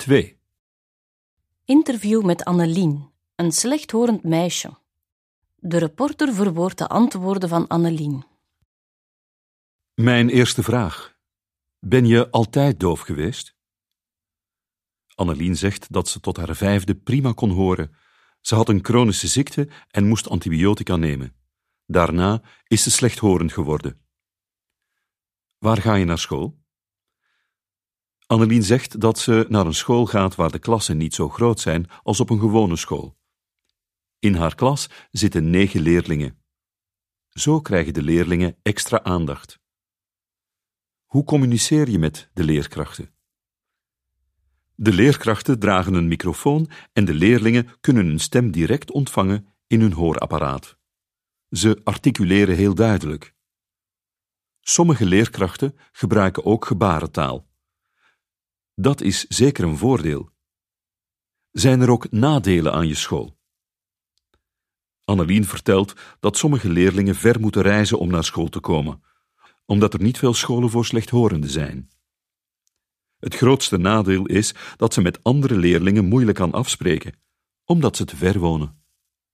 2. Interview met Annelien, een slechthorend meisje. De reporter verwoordt de antwoorden van Annelien. Mijn eerste vraag. Ben je altijd doof geweest? Annelien zegt dat ze tot haar 5e prima kon horen. Ze had een chronische ziekte en moest antibiotica nemen. Daarna is ze slechthorend geworden. Waar ga je naar school? Annelien zegt dat ze naar een school gaat waar de klassen niet zo groot zijn als op een gewone school. In haar klas zitten 9 leerlingen. Zo krijgen de leerlingen extra aandacht. Hoe communiceer je met de leerkrachten? De leerkrachten dragen een microfoon en de leerlingen kunnen hun stem direct ontvangen in hun hoorapparaat. Ze articuleren heel duidelijk. Sommige leerkrachten gebruiken ook gebarentaal. Dat is zeker een voordeel. Zijn er ook nadelen aan je school? Annelien vertelt dat sommige leerlingen ver moeten reizen om naar school te komen, omdat er niet veel scholen voor slechthorenden zijn. Het grootste nadeel is dat ze met andere leerlingen moeilijk kan afspreken, omdat ze te ver wonen.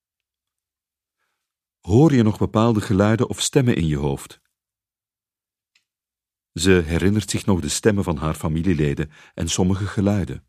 Hoor je nog bepaalde geluiden of stemmen in je hoofd? Ze herinnert zich nog de stemmen van haar familieleden en sommige geluiden.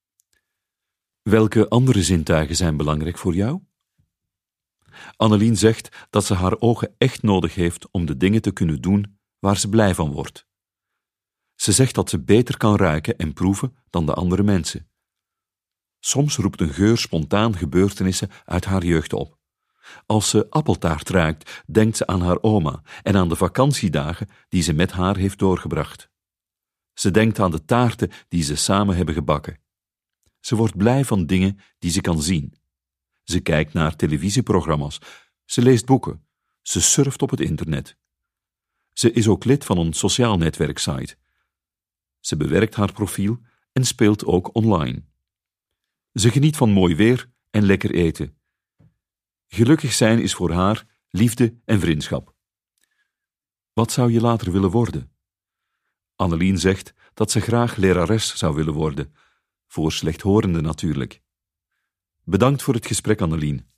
Welke andere zintuigen zijn belangrijk voor jou? Annelien zegt dat ze haar ogen echt nodig heeft om de dingen te kunnen doen waar ze blij van wordt. Ze zegt dat ze beter kan ruiken en proeven dan de andere mensen. Soms roept een geur spontaan gebeurtenissen uit haar jeugd op. Als ze appeltaart ruikt, denkt ze aan haar oma en aan de vakantiedagen die ze met haar heeft doorgebracht. Ze denkt aan de taarten die ze samen hebben gebakken. Ze wordt blij van dingen die ze kan zien. Ze kijkt naar televisieprogramma's, ze leest boeken, ze surft op het internet. Ze is ook lid van een sociaal netwerksite. Ze bewerkt haar profiel en speelt ook online. Ze geniet van mooi weer en lekker eten. Gelukkig zijn is voor haar liefde en vriendschap. Wat zou je later willen worden? Annelien zegt dat ze graag lerares zou willen worden, voor slechthorenden natuurlijk. Bedankt voor het gesprek, Annelien.